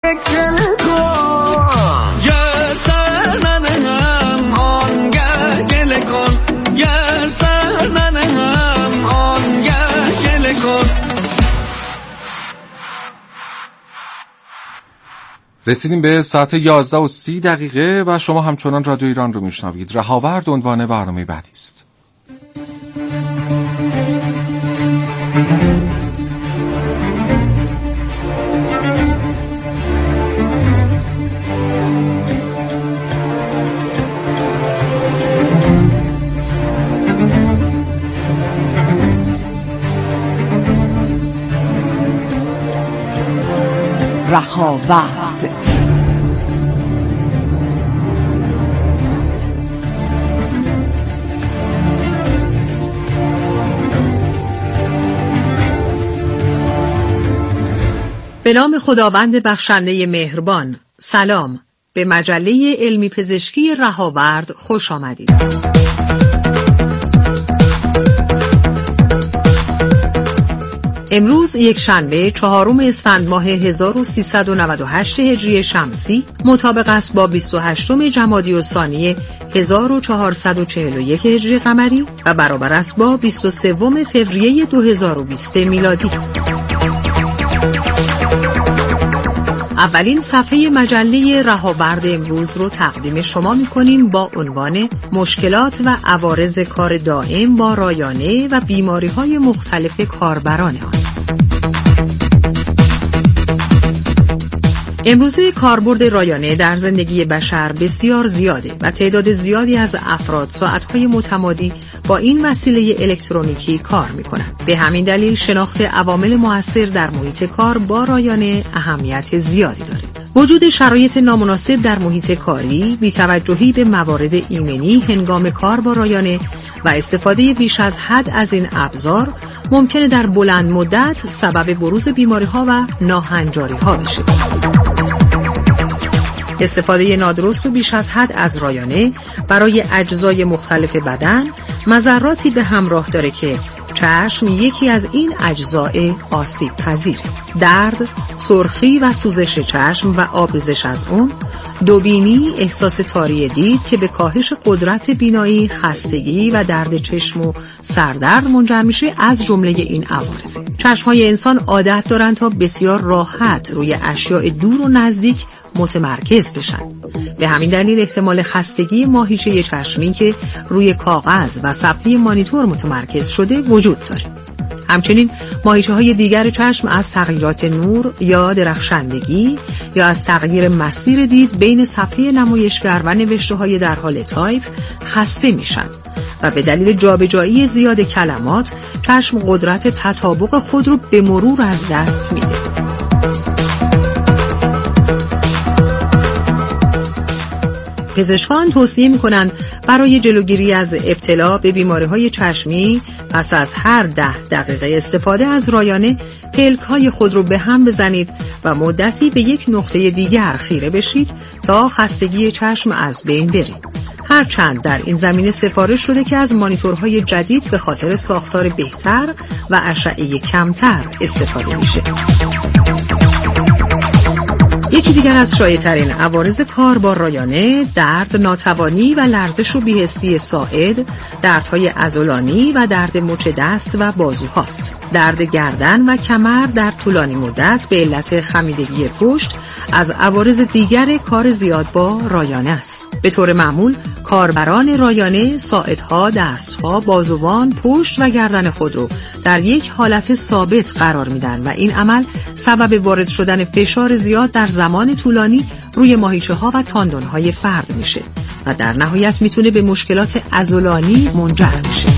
گله کن گر سر ننهم آنگه گله کن گر سر ننهم آنگه گله کن. رسیدیم به ساعت 11:30 و شما همچنان رادیو ایران رو میشنوید. رهاورد عنوان برنامه بعدی است. رهاورد. به نام خداوند بخشنده مهربان. سلام، به مجله علمی پزشکی رهاورد خوش آمدید. امروز یک شنبه 4 اسفند ماه 1398 هجری شمسی مطابق است با 28 جمادی الثانی 1441 هجری قمری و برابر است با 23 فوریه 2020 میلادی. اولین صفحه مجله رهاورد امروز رو تقدیم شما می‌کنیم با عنوان مشکلات و عوارض کار دائم با رایانه و بیماری‌های مختلف کاربران آن. امروزه کاربرد رایانه در زندگی بشر بسیار زیاده و تعداد زیادی از افراد ساعت‌های متمادی با این وسیله الکترونیکی کار می‌کنند. به همین دلیل شناخت عوامل مؤثر در محیط کار با رایانه اهمیت زیادی داره. وجود شرایط نامناسب در محیط کاری، بی‌توجهی به موارد ایمنی هنگام کار با رایانه و استفاده بیش از حد از این ابزار ممکنه در بلند مدت سبب بروز بیماری‌ها و ناهنجاری‌ها بشه. استفاده نادرست و بیش از حد از رایانه برای اجزای مختلف بدن مضراتی به همراه داره که چشم یکی از این اجزای آسیب پذیره. درد، سرخی و سوزش چشم و آبریزش از اون، دوبینی، احساس تاری دید که به کاهش قدرت بینایی، خستگی و درد چشم و سردرد منجر میشه از جمله این عوارض. چشم‌های انسان عادت دارن تا بسیار راحت روی اشیاء دور و نزدیک متمرکز بشن. به همین دلیل احتمال خستگی ماهیچه چشمی که روی کاغذ و صفحه مانیتور متمرکز شده وجود داره. همچنین ماهیچه‌های دیگر چشم از تغییرات نور یا درخشندگی یا از تغییر مسیر دید بین صفحه نمایشگر و نوشته‌های در حال تایپ خسته میشن و به دلیل جابجایی زیاد کلمات چشم قدرت تطابق خود رو به مرور از دست میده. پزشکان توصیه می‌کنند برای جلوگیری از ابتلا به بیماری‌های چشمی پس از هر 10 دقیقه استفاده از رایانه پلک‌های خود رو به هم بزنید و مدتی به یک نقطه دیگر خیره بشید تا خستگی چشم از بین بره. هرچند در این زمینه سفارش شده که از مانیتورهای جدید به خاطر ساختار بهتر و اشعه کمتر استفاده میشه. یکی دیگر از شایع‌ترین عوارض کار با رایانه درد، ناتوانی و لرزش و بی‌حسی ساعد، دردهای عضلانی و درد مچ دست و بازوهاست. درد گردن و کمر در طولانی مدت به علت خمیدگی پشت از عوارض دیگر کار زیاد با رایانه است. به طور معمول کاربران رایانه ساعدها، دستها، بازوان، پشت و گردن خود رو در یک حالت ثابت قرار میدن و این عمل سبب وارد شدن فشار زیاد در زمان طولانی روی ماهیچه‌ها و تاندون‌های فرد میشه و در نهایت میتونه به مشکلات عضلانی منجر بشه.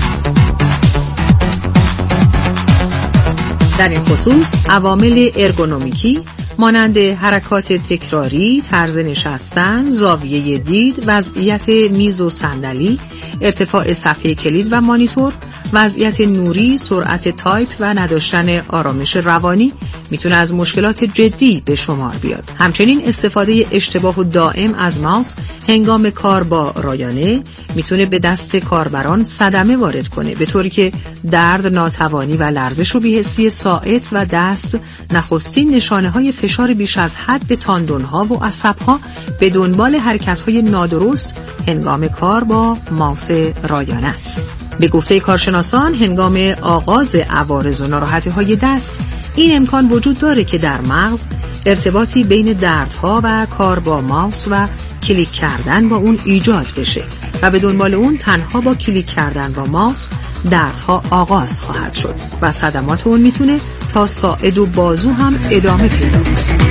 در این خصوص عوامل ارگونومیکی مانند حرکات تکراری، طرز نشستن، زاویه دید، وضعیت میز و صندلی، ارتفاع صفحه کلید و مانیتور وضعیت نوری، سرعت تایپ و نداشتن آرامش روانی میتونه از مشکلات جدی به شمار بیاد. همچنین استفاده اشتباه و دائم از ماوس هنگام کار با رایانه میتونه به دست کاربران صدمه وارد کنه، به طوری که درد، ناتوانی و لرزش و بی‌حسی ساعد و دست نخستین نشانه‌های فشار بیش از حد به تاندون‌ها و عصب‌ها به دنبال حرکت‌های نادرست هنگام کار با ماوس رایانه است. به گفته کارشناسان هنگام آغاز عوارض و ناراحتی‌های دست این امکان وجود داره که در مغز ارتباطی بین دردها و کار با ماوس و کلیک کردن با اون ایجاد بشه و به دنبال اون تنها با کلیک کردن با ماوس دردها آغاز خواهد شد و صدمات اون میتونه تا ساعد و بازو هم ادامه پیدا کنه.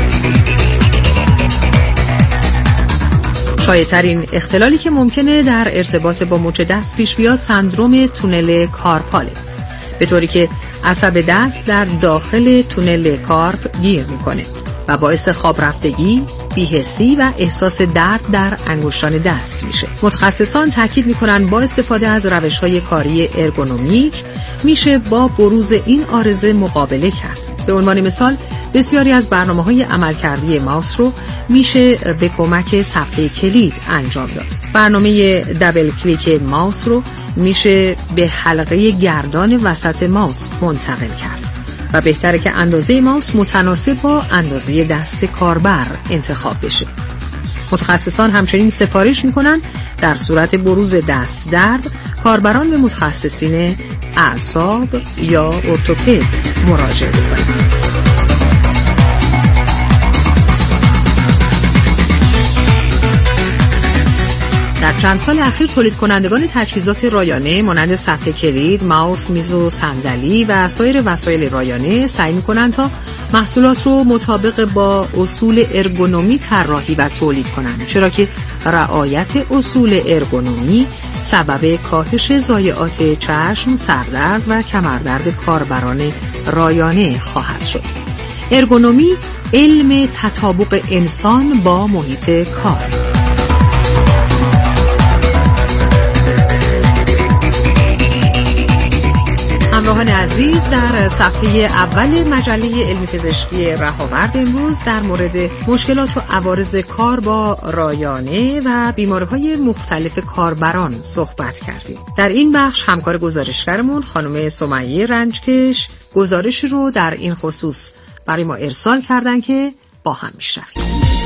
شایع‌ترین اختلالی که ممکنه در ارتباط با مچ دست پیش بیاد سندروم تونل کارپاله، به طوری که عصب دست در داخل تونل کارپ گیر میکنه و باعث خواب رفتگی، بی‌حسی و احساس درد در انگشتان دست میشه. متخصصان تاکید میکنن با استفاده از روش‌های کاری ارگونومیک میشه با بروز این عارضه مقابله کرد. به عنوان مثال بسیاری از برنامه‌های عملکردی ماوس رو میشه به کمک صفحه کلید انجام داد. برنامه دبل کلیک ماوس رو میشه به حلقه گردان وسط ماوس منتقل کرد و بهتره که اندازه ماوس متناسب با اندازه دست کاربر انتخاب بشه. متخصصان همچنین سفارش میکنن در صورت بروز دست درد کاربران به متخصصین اعصاب یا ارتوپد مراجعه کنند. در چند سال اخیر تولید کنندگان تجهیزات رایانه مانند صفحه کلید، ماوس، میز و صندلی و سایر وسایل رایانه سعی می‌کنند تا محصولات رو مطابق با اصول ارگونومی طراحی و تولید کنند، چرا که رعایت اصول ارگونومی سبب کاهش ضایعات چشم، سردرد و کمردرد کاربران رایانه خواهد شد. ارگونومی علم تطابق انسان با محیط کار. همراهان عزیز، در صفحه اول مجله علمی پزشکی رهاورد امروز در مورد مشکلات و عوارض کار با رایانه و بیماری‌های مختلف کاربران صحبت کردیم. در این بخش همکار گزارشگرمون خانم سمیه رنجکش گزارشی رو در این خصوص برای ما ارسال کردن که با هم میشنویم.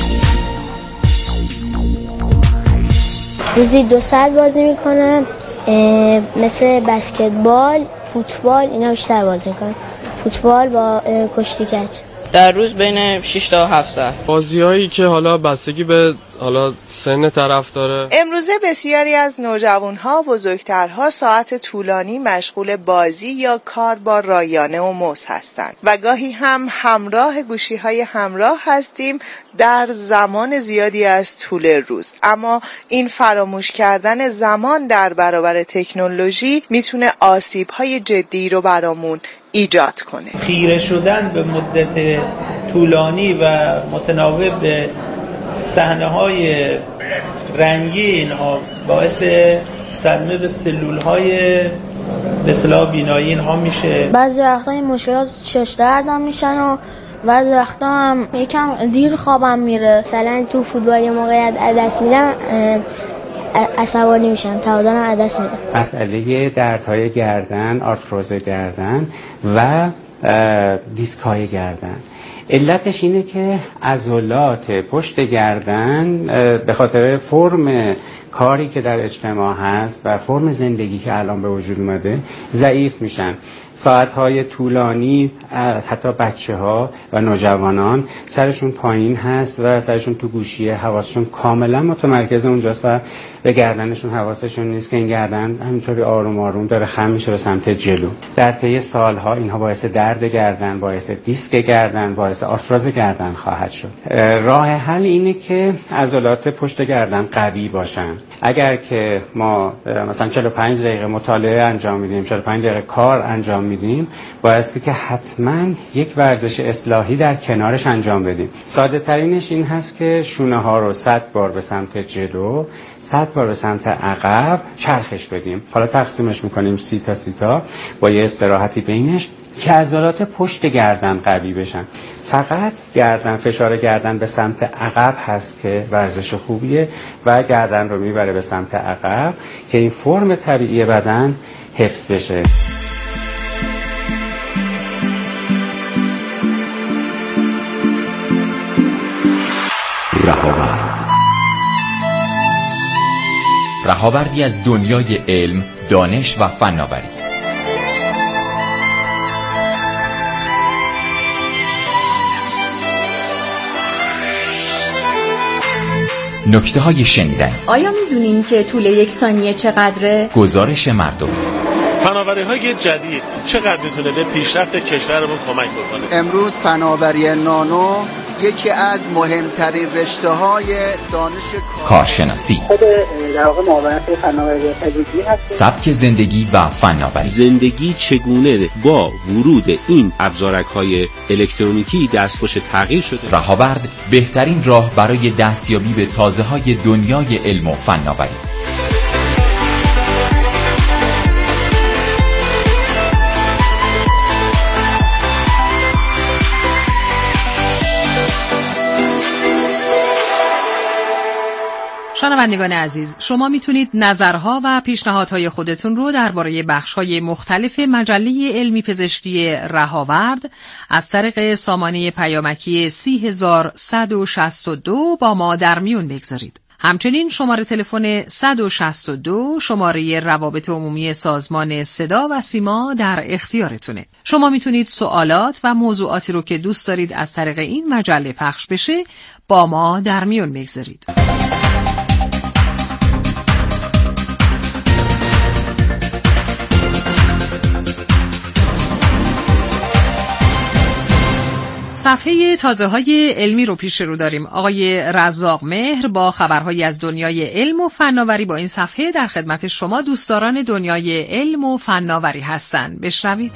روزی 2 ساعت بازی میکنم، مثل بسکتبال، فوتبال اینا بیشتر بازی میکنم. فوتبال با کشتی کج. در روز بین 6 تا 7 ساعت. بازی‌هایی که حالا بستگی به سن طرف داره. امروزه بسیاری از نوجوان‌ها و بزرگترها ساعت طولانی مشغول بازی یا کار با رایانه و موس هستند و گاهی هم همراه گوشی‌های همراه هستیم در زمان زیادی از طول روز. اما این فراموش کردن زمان در برابر تکنولوژی میتونه آسیب‌های جدی رو برامون ایجاد کنه. خیره شدن به مدت طولانی و متناوب به صحنه‌های رنگین باعث صدمه به سلول‌های به اصطلاح بینایی اینها میشه. بعضی وقتا این مشکلات چش دردم میشن و بعضی وقتا هم یکم دیر خوابم میره. مثلا تو فوتبال یه موقعیت عدس میدم عصبانی میشن، تعادلم عدس میدم. مسئله دردهای گردن، آرتروز گردن و دیسک‌های گردن، علتش اینه که عضلات پشت گردن به خاطر فرم کاری که در اجتماع هست و فرم زندگی که الان به وجود اومده ضعیف میشن. ساعتهای طولانی حتی بچه‌ها و نوجوانان سرشون پایین هست و سرشون تو گوشیه، حواسشون کاملا متمرکز اونجاست و به گردنشون حواسشون نیست که این گردن همینطوری آروم آروم داره خم میشه به سمت جلو. در طی سالها اینها باعث درد گردن، باعث دیسک گردن، باعث آرتروز گردن خواهد شد. راه حل اینه که عضلات پشت گردن قوی باشن. اگر که ما مثلا 45 دقیقه مطالعه انجام میدیم، 45 دقیقه کار انجام میدیم بایستی که حتما یک ورزش اصلاحی در کنارش انجام بدیم. ساده ترینش این هست که شونه ها رو 100 بار به سمت جلو 100 بار به سمت عقب چرخش بدیم. حالا تقسیمش میکنیم 30 تا با یه استراحتی بینش که عضلات پشت گردن قوی بشن. فقط گردن، فشار گردن به سمت عقب هست که ورزش خوبیه و گردن رو میبره به سمت عقب که این فرم طبیعی بدن حفظ بشه. رهاوردی از دنیای علم، دانش و فناوری. نکته‌های شنیدنی. آیا می‌دونین که طول یک ثانیه چقدره؟ گزارش مردم. فناوری‌های جدید چقدر می‌تونه به پیشرفت کشورمون کمک بکنه؟ امروز فناوری نانو یکی از مهمترین رشته‌های دانش کارشناسی. خود در واقع معاونت فناوری تجربی هست. سبک زندگی و فناوری. زندگی چگونه با ورود این ابزارک‌های الکترونیکی دستخوش تغییر شده. رهاورد بهترین راه برای دستیابی به تازه‌های دنیای علم و فناوری. شنوندگان عزیز، شما میتونید نظرها و پیشنهادهای خودتون رو درباره بخش‌های مختلف مجله علمی پزشکی رهاورد از طریق سامانه پیامکی 30162 با ما در میون بگذارید. همچنین شماره تلفن 162 شماره روابط عمومی سازمان صدا و سیما در اختیارتونه. شما میتونید سوالات و موضوعاتی رو که دوست دارید از طریق این مجله پخش بشه با ما در میون بگذارید. صفحه تازه‌های علمی رو پیش رو داریم. آقای رزاق مهر با خبرهایی از دنیای علم و فناوری با این صفحه در خدمت شما دوستداران دنیای علم و فناوری هستند. بشنوید.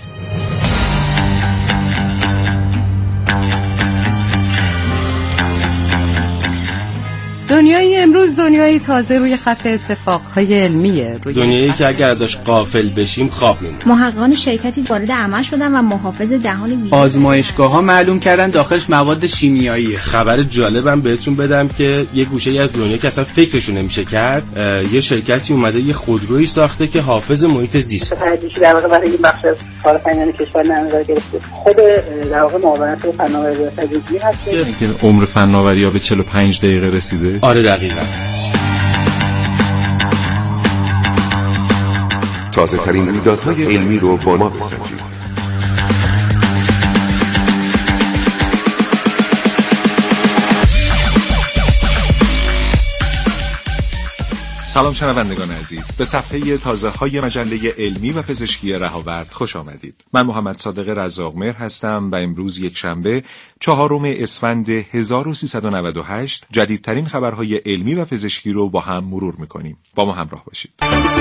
دنیای امروز دنیای تازه روی خط اتفاقهای علمیه. دنیایی که اگر ازش غافل بشیم خواب میمونیم. محققان شرکتی وارد عمل شدن و محافظ دهان ویژه آزمایشگاه‌ها معلوم کردن داخلش مواد شیمیاییه. خبر جالبم بهتون بدم که یه گوشه‌ای از دنیا که اصلا فکرشون نمیشه کرد، یه شرکتی اومده یه خودرویی ساخته که حافظ محیط زیست. تحقیقی در واقع برای این بخش از کار فنی کشور نظر گرفته. خود در واقع معاونت فناوری تجربی هست که عمر فناوری‌ها به 45 دقیقه رسیده. آره دقیقاً. تازه ترین رویدادهای علمی رو با ما بسنجید. سلام شنوندگان عزیز، به صفحه تازه‌های مجله علمی و پزشکی رهاورد خوش آمدید. من محمد صادق رزاق مهر هستم و امروز یک شنبه 4 اسفند 1398 جدیدترین خبرهای علمی و پزشکی رو با هم مرور می‌کنیم. با ما همراه باشید.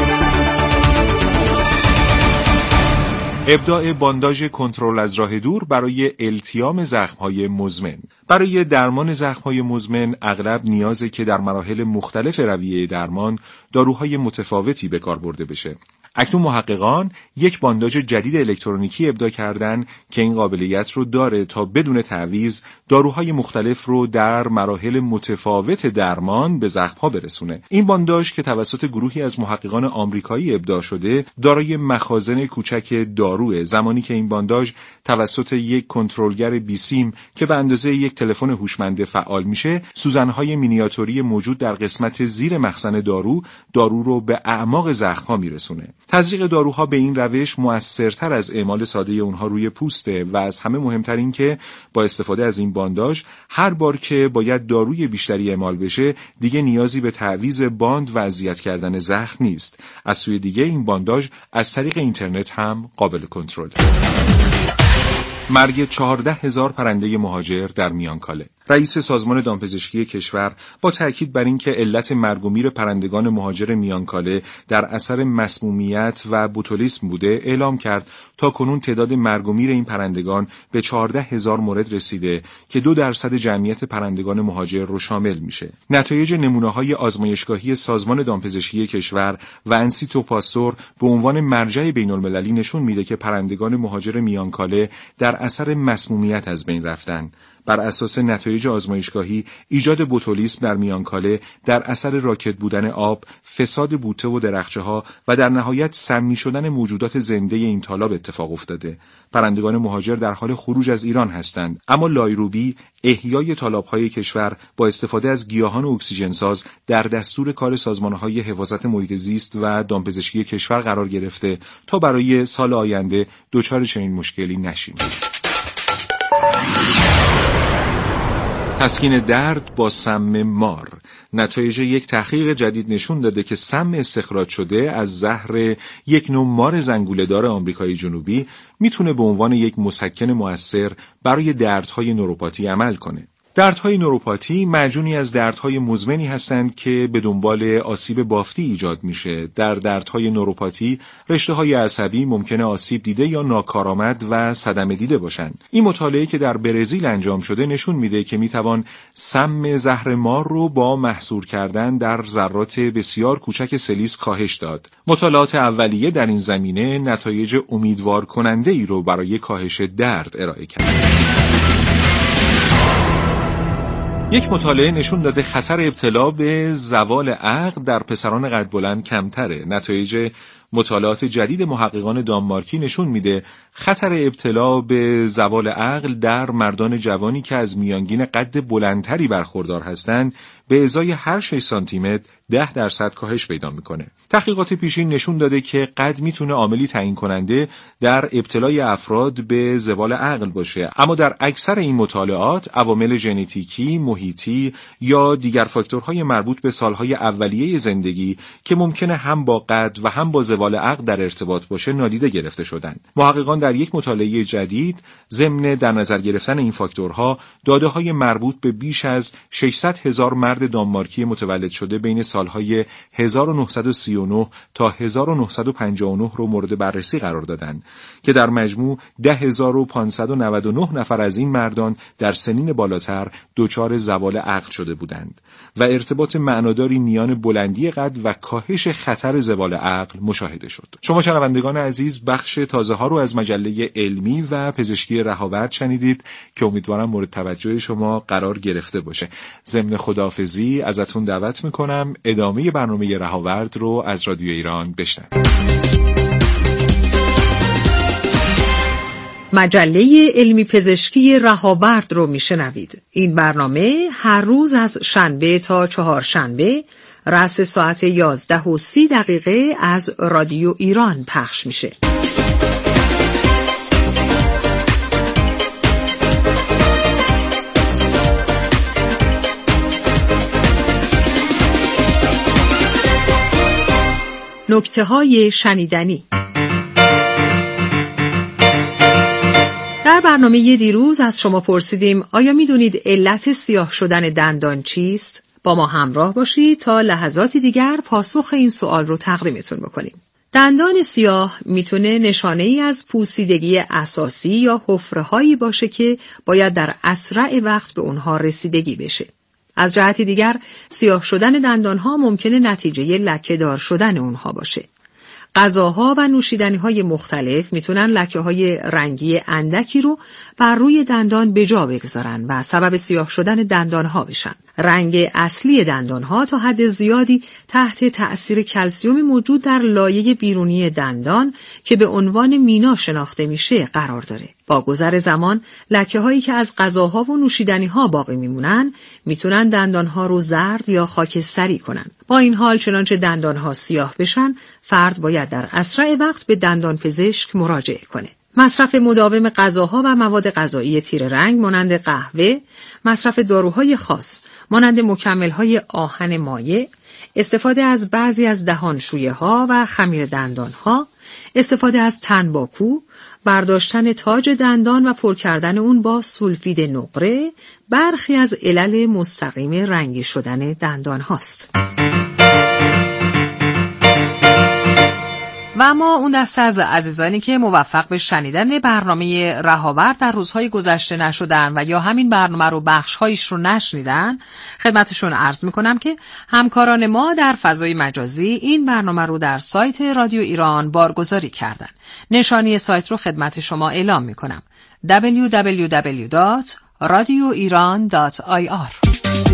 ابداع بانداژ کنترل از راه دور برای التیام زخم‌های مزمن. برای درمان زخم‌های مزمن اغلب نیازه که در مراحل مختلف رویه درمان داروهای متفاوتی به کار برده بشه. اکنون محققان یک بانداژ جدید الکترونیکی ابداع کردن که این قابلیت رو داره تا بدون تعویض داروهای مختلف رو در مراحل متفاوت درمان به زخم‌ها برسونه. این بانداژ که توسط گروهی از محققان آمریکایی ابداع شده، دارای مخازن کوچک داروه، زمانی که این بانداژ توسط یک کنترلگر بیسیم که به اندازه یک تلفن هوشمند فعال میشه، سوزن‌های مینیاتوری موجود در قسمت زیر مخزن دارو رو به اعماق زخم‌ها میرسونه. تزریق داروها به این روش مؤثرتر از اعمال ساده اونها روی پوسته و از همه مهمتر این که با استفاده از این بانداژ هر بار که باید داروی بیشتری اعمال بشه دیگه نیازی به تعویض باند و اذیت کردن زخم نیست. از سوی دیگه این بانداژ از طریق اینترنت هم قابل کنترل. مرگ 14,000 پرنده مهاجر در میانکاله. رئیس سازمان دامپزشکی کشور با تأکید بر این که علت مرگ و میر پرندگان مهاجر میانکاله در اثر مسمومیت و بوتولیسم بوده، اعلام کرد تا کنون تعداد مرگ و میر این پرندگان به 14,000 مورد رسیده که 2% جمعیت پرندگان مهاجر رو شامل میشه. نتایج نمونه‌های آزمایشگاهی سازمان دامپزشکی کشور و انسیتو پاستور به عنوان مرجع بین‌المللی نشون میده که پرندگان مهاجر میانکاله در اثر مسمومیت از بین رفتن. بر اساس نتایج آزمایشگاهی، ایجاد بوتولیسم در میانکاله در اثر راکد بودن آب، فساد بوته و درخته‌ها و در نهایت سمی شدن موجودات زنده این تالاب اتفاق افتاده. پرندگان مهاجر در حال خروج از ایران هستند، اما لایروبی احیای تالاب‌های کشور با استفاده از گیاهان اکسیژن‌ساز در دستور کار سازمان‌های حفاظت محیط زیست و دامپزشکی کشور قرار گرفته تا برای سال آینده دچار چنین مشکلی نشیم. تسکین درد با سم مار. نتایج یک تحقیق جدید نشون داده که سم استخراج شده از زهر یک نوع مار زنگوله‌دار آمریکای جنوبی میتونه به عنوان یک مسکن مؤثر برای دردهای نوروپاتی عمل کنه. دردهای نوروپاتی معجونی از دردهای مزمنی هستند که به دنبال آسیب بافتی ایجاد میشه. در دردهای نوروپاتی رشته‌های عصبی ممکنه آسیب دیده یا ناکارآمد و صدمه دیده باشن. این مطالعه که در برزیل انجام شده نشون میده که میتوان سم زهر مار رو با محصور کردن در ذرات بسیار کوچک سلیس کاهش داد. مطالعات اولیه در این زمینه نتایج امیدوار کننده ای رو برای کاهش درد ارائه کرد. یک مطالعه نشون داده خطر ابتلا به زوال عقل در پسران قد بلند کمتره. نتایج مطالعات جدید محققان دانمارکی نشون میده خطر ابتلا به زوال عقل در مردان جوانی که از میانگین قد بلندتری برخوردار هستند به ازای هر 6 سانتی متر 10% کاهش پیدا میکنه. تحقیقات پیشین نشون داده که قد میتونه عاملی تعیین کننده در ابتلای افراد به زوال عقل باشه، اما در اکثر این مطالعات عوامل ژنتیکی، محیطی یا دیگر فاکتورهای مربوط به سالهای اولیه زندگی که ممکنه هم با قد و هم با زوال عقل در ارتباط باشه نادیده گرفته شدند. محققان در یک مطالعه جدید ضمن در نظر گرفتن این فاکتورها داده‌های مربوط به بیش از 600,000 مرد دانمارکی متولد شده بین سالهای 1939 تا 1959 رو مورد بررسی قرار دادند که در مجموع 10,599 نفر از این مردان در سنین بالاتر دچار زوال عقل شده بودند و ارتباط معناداری میان بلندی قد و کاهش خطر زوال عقل مشاهده شد. شما شنوندگان عزیز بخش تازه ها رو از مجله علمی و پزشکی رهاورد شنیدید که امیدوارم مورد توجه شما قرار گرفته باشه. ضمن خداحافظی ازتون دعوت میکنم ادامه برنامه رهاورد رو از رادیو ایران بشنوید. مجله علمی پزشکی رهاورد رو میشنوید. این برنامه هر روز از شنبه تا چهارشنبه رأس ساعت 11:30 از رادیو ایران پخش میشه. نکته‌های شنیدنی. در برنامه دیروز از شما پرسیدیم آیا می‌دونید علت سیاه شدن دندان چیست؟ با ما همراه باشید تا لحظاتی دیگر پاسخ این سوال رو تقدیمتون بکنیم. دندان سیاه میتونه نشانه‌ای از پوسیدگی اساسی یا حفره‌هایی باشه که باید در اسرع وقت به اونها رسیدگی بشه. از جهتی دیگر سیاه شدن دندانها ممکنه نتیجه لکه‌دار شدن اونها باشه. غذاها و نوشیدنی‌های مختلف میتونن لکه‌های رنگی اندکی رو بر روی دندان به جا بگذارن و سبب سیاه شدن دندانها بشن. رنگ اصلی دندانها تا حد زیادی تحت تأثیر کلسیم موجود در لایه بیرونی دندان که به عنوان مینا شناخته میشه قرار داره. با گذر زمان لکه‌هایی که از غذاها و نوشیدنی‌ها باقی میمونن میتونن دندانها رو زرد یا خاکستری کنن. با این حال چنانچه دندانها سیاه بشن، فرد باید در اسرع وقت به دندان پزشک مراجعه کنه. مصرف مداوم غذاها و مواد غذایی تیره رنگ مانند قهوه، مصرف داروهای خاص مانند مکمل‌های آهن مایع، استفاده از بعضی از دهانشویه‌ها و خمیر دندان‌ها، استفاده از تنباکو برداشتن تاج دندان و پر کردن اون با سولفید نقره برخی از علل مستقیم رنگی شدن دندان هاست. و اما اون دسته از عزیزانی که موفق به شنیدن برنامه رهاورد در روزهای گذشته نشدن و یا همین برنامه رو بخش‌هایش رو نشنیدن، خدمتشون عرض میکنم که همکاران ما در فضای مجازی این برنامه رو در سایت رادیو ایران بارگذاری کردن. نشانی سایت رو خدمت شما اعلام میکنم: www.radioiran.ir.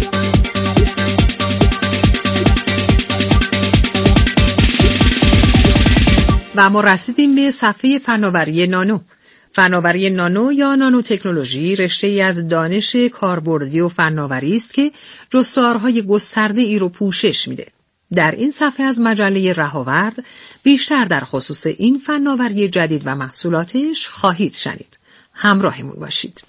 و ما رسیدیم به صفحه فناوری نانو. فناوری نانو یا نانو تکنولوژی رشته‌ای از دانش کاربردی و فناوری است که جستارهای گسترده‌ای رو پوشش میده. در این صفحه از مجله رهاورد بیشتر در خصوص این فناوری جدید و محصولاتش خواهید شنید. همراهمون باشید.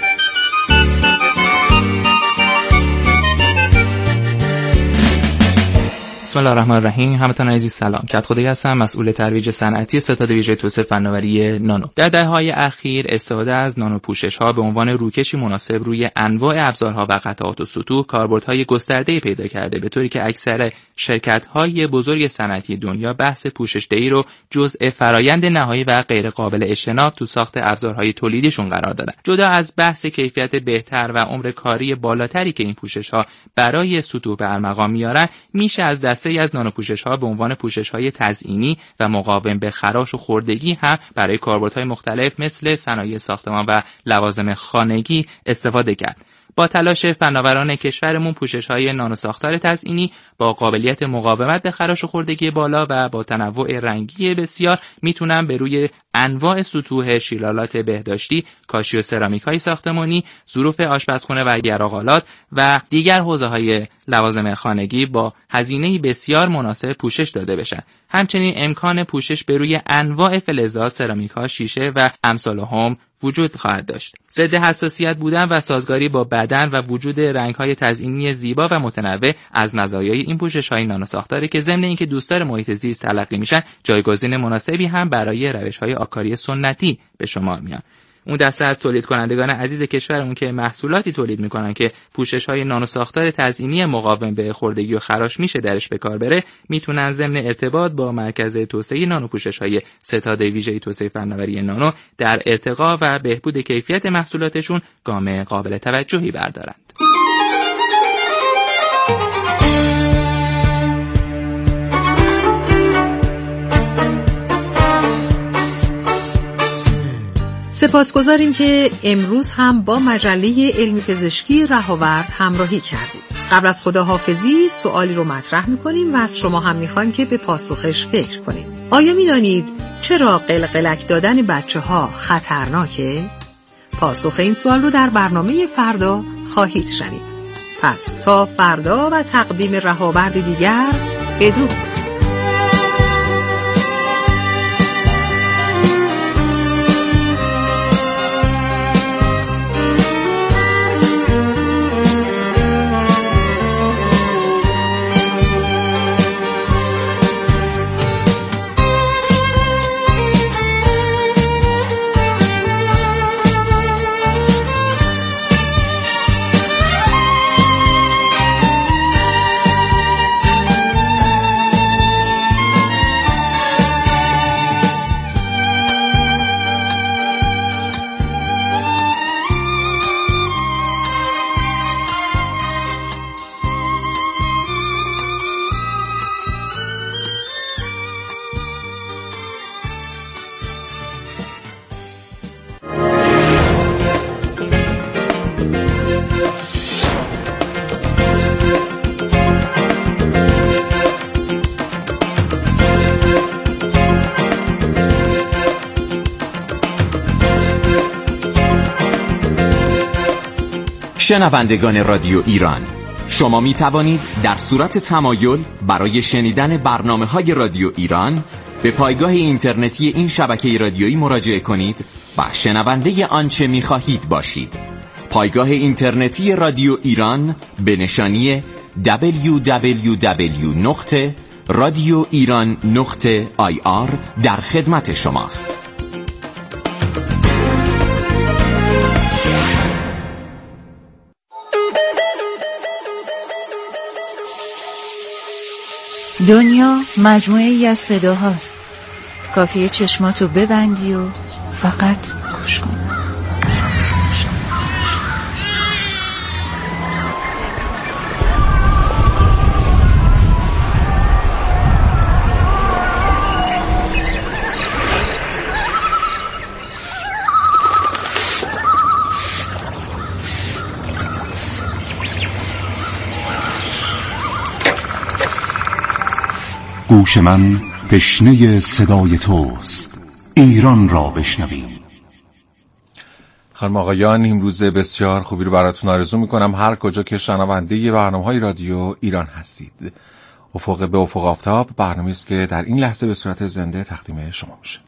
بسم الله الرحمن الرحیم. همتون عزیز سلام. کدخدایی هستم، مسئول ترویج صنعتی ستاد ویژه توسعه فناوری نانو. در دهه‌های اخیر استفاده از نانو پوشش‌ها به عنوان روکشی مناسب روی انواع ابزارها و قطعات و سطوح کاربردهای گسترده‌ای پیدا کرده، به طوری که اکثر شرکت‌های بزرگ صنعتی دنیا بحث پوشش‌دهی رو جزء فرایند نهایی و غیر قابل اجتناب تو ساخت ابزارهای تولیدیشون قرار دادن. جدا از بحث کیفیت بهتر و عمر کاری بالاتری که این پوشش‌ها برای سطوح به ارمغان میارن، میشه از دسته از نانو پوشش‌ها به عنوان پوشش‌های تزئینی و مقاوم به خراش و خوردگی هم برای کاربردهای مختلف مثل صنایع ساختمان و لوازم خانگی استفاده کرد. با تلاش فناوران کشورمون پوشش‌های نانو ساختار تزئینی با قابلیت مقاومت به خراش و خوردگی بالا و با تنوع رنگی بسیار میتونن به روی انواع سطوح شیلالات بهداشتی، کاشی و سرامیک‌های ساختمانی، ظروف آشپزخانه و یراقالات و دیگر حوزه‌های لوازم خانگی با هزینه‌ای بسیار مناسب پوشش داده بشن. همچنین امکان پوشش به روی انواع فلزات، سرامیک‌ها، شیشه و امثال هم وجود خواهد داشت. ضد حساسیت بودن و سازگاری با بدن و وجود رنگ‌های تزئینی زیبا و متنوع از مزایای این پوشش‌های نانو ساختاره که ضمن اینکه دوستدار محیط زیست تلقی میشن، جایگزین مناسبی هم برای روش‌های آکاری سنتی به شمار میان. اون دسته از تولید کنندگان عزیز کشورمون که محصولاتی تولید میکنن که پوشش‌های نانو ساختار تزئینی مقاوم به خوردگی و خراش میشه درش به کار بره، میتونن ضمن ارتباط با مرکز توسعه نانو پوشش‌های ستاد ویژه توسعه فناوری نانو در ارتقا و بهبود کیفیت محصولاتشون گام قابل توجهی بردارند. سپاسگزاریم که امروز هم با مجله علمی پزشکی رهاورد همراهی کردید. قبل از خداحافظی سوالی رو مطرح می‌کنیم و از شما هم می‌خوایم که به پاسخش فکر کنید. آیا می‌دانید چرا قلقلک دادن بچه‌ها خطرناکه؟ پاسخ این سوال رو در برنامه فردا خواهید شنید. پس تا فردا و تقدیم رهاورد دیگر، بدرود. شنوندگان رادیو ایران، شما می توانید در صورت تمایل برای شنیدن برنامه‌های رادیو ایران به پایگاه اینترنتی این شبکه رادیویی مراجعه کنید و شنونده آنچه می خواهید باشید. پایگاه اینترنتی رادیو ایران به نشانی www.radioiran.ir در خدمت شماست. دنیا مجموعه‌ای از صداهاست. کافیه چشماتو ببندی و فقط گوش کن. گوش من تشنه صدای توست، ایران را بشنویم. خانم آقایان، امروز بسیار خوبی رو براتون آرزو میکنم هر کجا که شنونده برنامه‌های رادیو ایران هستید. افق به افق آفتاب برنامه‌ای است که در این لحظه به صورت زنده تقدیم شما میشه.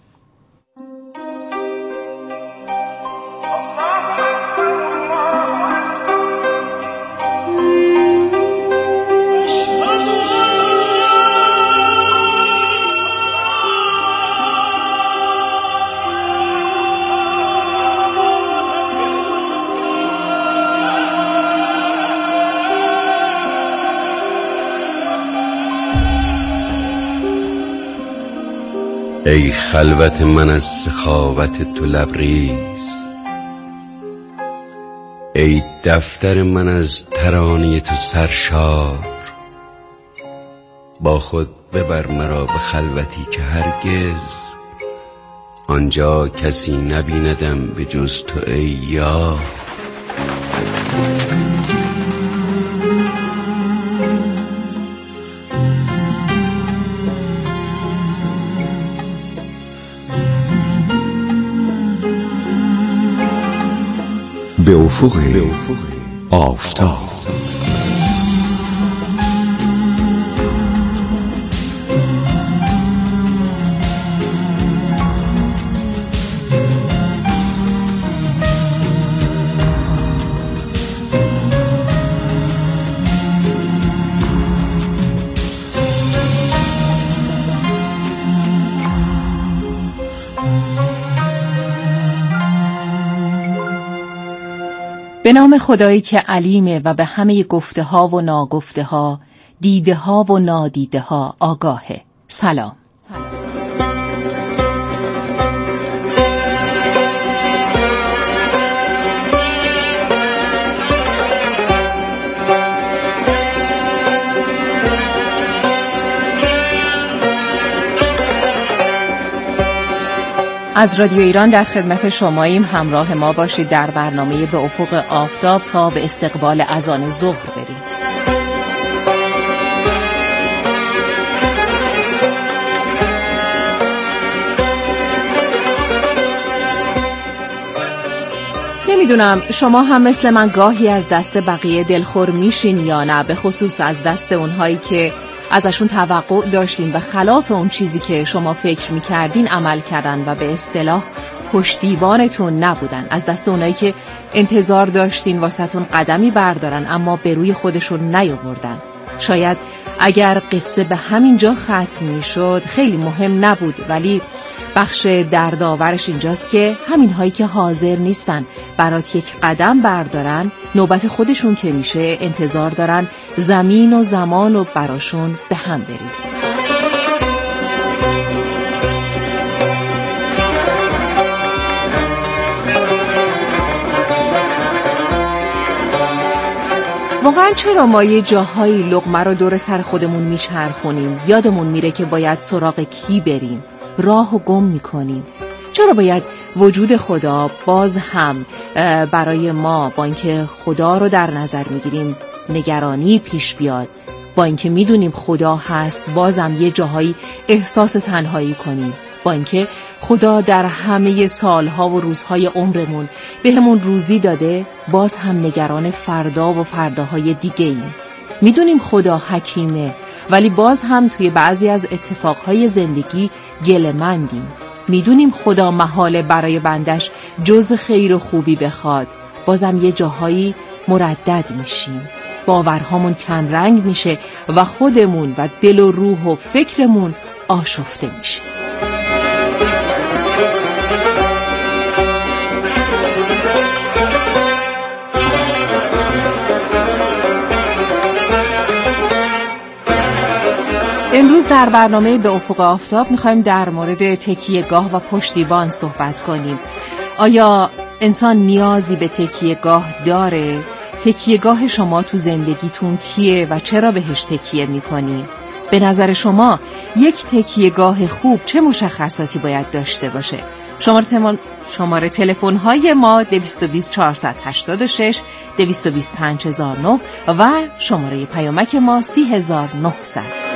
ای خلوت من از سخاوت تو لبریز، ای دفتر من از ترانه تو سرشار. با خود ببر مرا به خلوتی که هرگز آنجا کسی نبیندم به جز تو ای یار. به افق آفتاب. به نام خدایی که علیمه و به همه گفته ها و ناگفته ها، دیده ها و نادیده ها آگاهه. سلام. از رادیو ایران در خدمت شماییم. همراه ما باشید در برنامه به افق آفتاب تا به استقبال اذان ظهر بریم. نمیدونم شما هم مثل من گاهی از دست بقیه دلخور میشین یا نه، به خصوص از دست اونهایی که ازشون توقع داشتین و خلاف اون چیزی که شما فکر میکردین عمل کردن و به اصطلاح پشتیبانتون نبودن، از دست اونایی که انتظار داشتین واسهتون قدمی بردارن اما به روی خودشون نیاوردن. شاید اگر قصه به همین جا ختم میشد خیلی مهم نبود، ولی بخش دردآورش اینجاست که همین هایی که حاضر نیستن برات یک قدم بردارن، نوبت خودشون که میشه انتظار دارن زمین و زمان رو براشون به هم بریزن. واقعا چرا ما یه جاهایی لقمه رو دور سر خودمون میچرخونیم، یادمون میره که باید سراغ کی بریم، راهو گم میکنیم؟ چرا باید وجود خدا باز هم برای ما با اینکه خدا رو در نظر میگیریم نگرانی پیش بیاد، با اینکه میدونیم خدا هست بازم یه جاهایی احساس تنهایی کنیم، با اینکه خدا در همه سالها و روزهای عمرمون بهمون روزی داده باز هم نگران فردا و فرداهای دیگه ایم. میدونیم خدا حکیمه ولی باز هم توی بعضی از اتفاقهای زندگی گله‌مندیم. میدونیم خدا محاله برای بندش جز خیر و خوبی بخواد، بازم یه جاهایی مردد میشیم، باورهامون کم رنگ میشه و خودمون و دل و روح و فکرمون آشفته میشه. امروز در برنامه به افق آفتاب میخوایم در مورد تکیه‌گاه و پشتیبان صحبت کنیم. آیا انسان نیازی به تکیه‌گاه داره؟ تکیه‌گاه شما تو زندگیتون کیه و چرا بهش تکیه میکنی؟ به نظر شما یک تکیه‌گاه خوب چه مشخصاتی باید داشته باشه؟ شماره تلفن های ما 220 486 225 009 و شماره پیامک ما 30900.